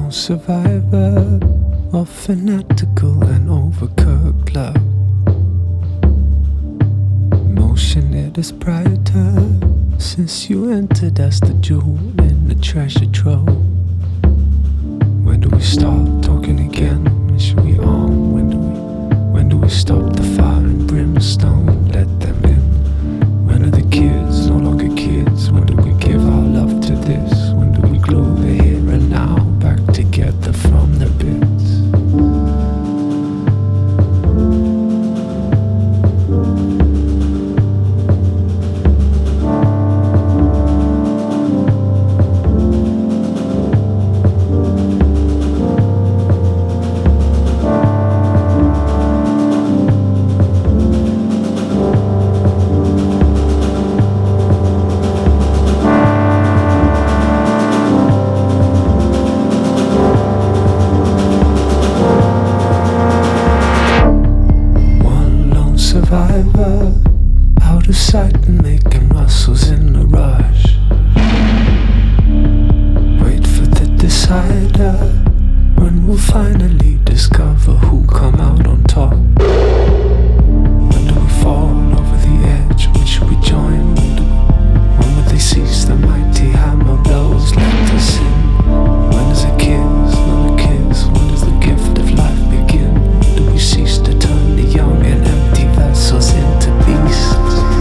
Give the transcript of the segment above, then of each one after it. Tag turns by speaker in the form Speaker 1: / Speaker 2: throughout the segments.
Speaker 1: Survivor of fanatical and overcooked love. Emotion it is brighter since you entered as the jewel in the treasure trove. When do we start talking again? When should we on? When do we stop the fire and brimstone? Let them in. When are the kids no longer kids? When do we give our love to this? When do we glue the here and now back together from the bits? Survivor, out of sight and making muscles in a rush. Wait for the decider, when we'll finally discover who come out on top. When do we fall over the edge? When should we join? When will they cease the mighty hammer blows? Let us in. When is a kiss, not a kiss? When does the gift of life begin? When do we cease to turn the young and empty vessels into beasts?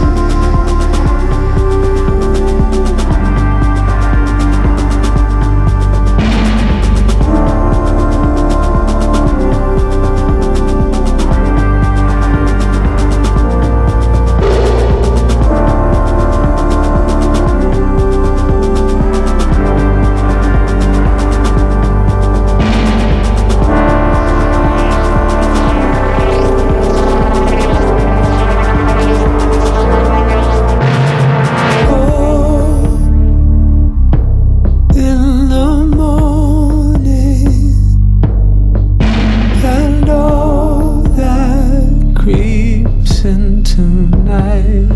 Speaker 1: Tonight,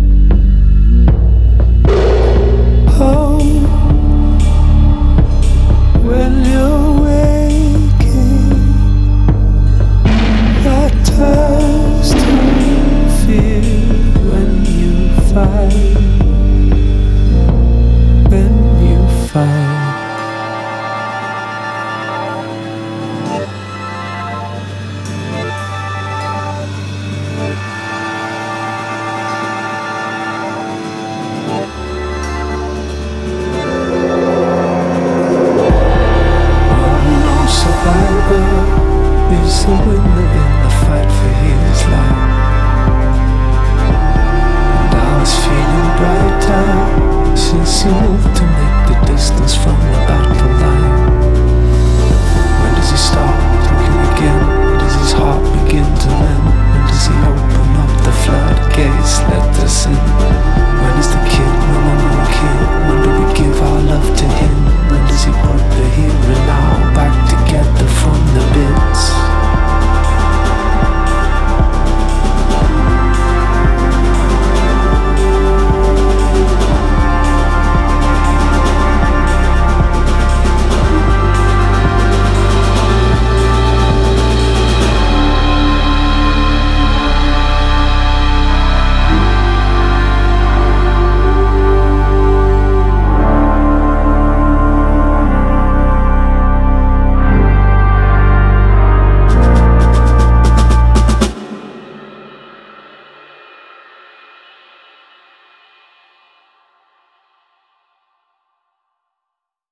Speaker 1: oh, when you're waking, that turns to fear when you fight, when you fight. Is the winner in the fight for his life? And I was feeling brighter since you moved